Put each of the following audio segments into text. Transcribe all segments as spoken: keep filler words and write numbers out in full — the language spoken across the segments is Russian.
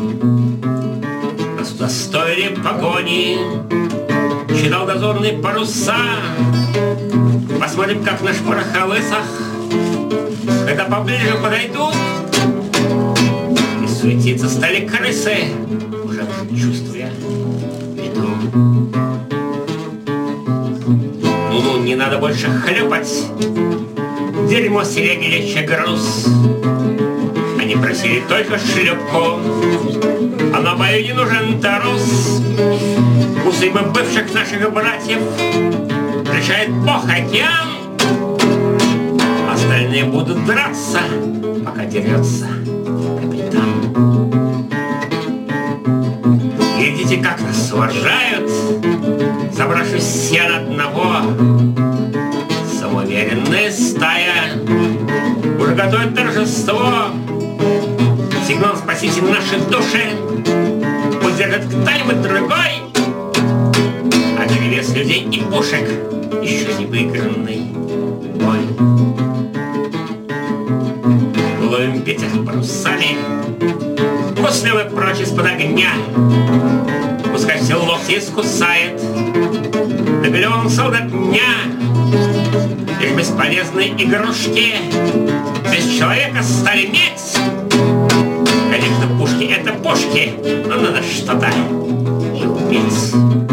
Нас удостоили погони, читал дозорные паруса. Посмотрим, как на шпороховысах, когда поближе подойдут, и суетиться стали крысы, уже чувствуя беду. Ну-ну, не надо больше хлюпать, дерьмо сиренилище груз. Они просили только шлюпку, а на бою не нужен трус. Усы бы бывших наших братьев решает Бог океан. Остальные будут драться, пока дерется капитан. Глядите, как нас уважают, собравшись все на одного. Самоуверенная стая уже готовит торжество. Сигнал «Спасите наши души» пусть держит кто-нибудь другой. А перевес людей и пушек еще не выигранный бой. Ловим ветер парусами, после мы прочь из-под огня. Пускай все локти искусает, добелевым солдат дня. Лишь бесполезные игрушки без человека стали медь. Конечно, пушки — это пушки, но надо что-то и уметь.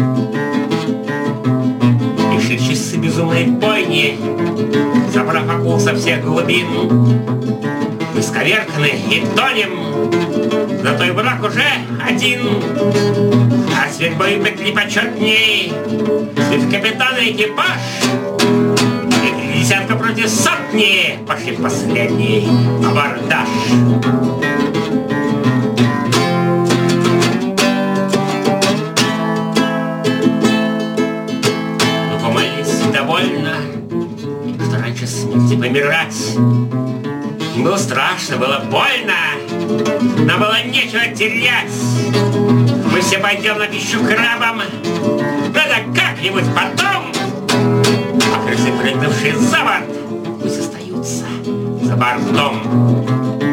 И шли часы безумной бойни, забрав акул со всех глубин. Мы сковерканы и тонем, зато и враг уже один. А судьбой быть не почетней, ведь капитан и экипаж. И десятка против сотни пошли в последний абордаж. Ну, помолись довольно, что раньше смерти помирать. Было страшно, было больно, но было нечего терять. Мы все пойдем на пищу крабам, надо как-нибудь потом. А крысы, прыгнувшие за борт, пусть остаются за бортом.